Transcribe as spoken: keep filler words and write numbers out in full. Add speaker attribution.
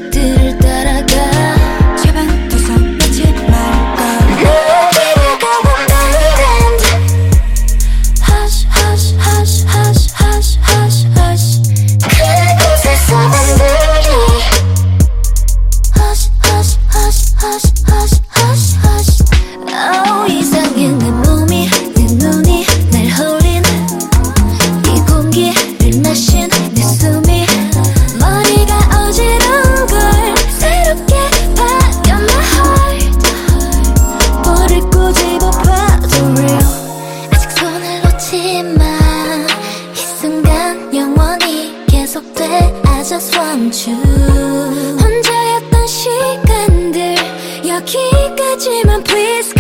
Speaker 1: 빛들을 따라가.
Speaker 2: 제발 두 손 놓지 말고.
Speaker 1: 너에게 가본 island.
Speaker 2: Hush hush hush hush hush hush hush.
Speaker 1: 그곳에서 만들리.
Speaker 2: Hush hush hush hush hush hush hush.
Speaker 1: Oh, 이상해 내 몸이 내 눈이 날 홀린 이 공기를 마신 내 숨이 머리가 어지러운 걸 새롭게 바뀌어 my heart. 볼을 꼬집어 봐도 real. 아직 손을 놓지 마. 이 순간 영원히 계속돼. I just want you. 혼자였던 시간들 여기까지만 please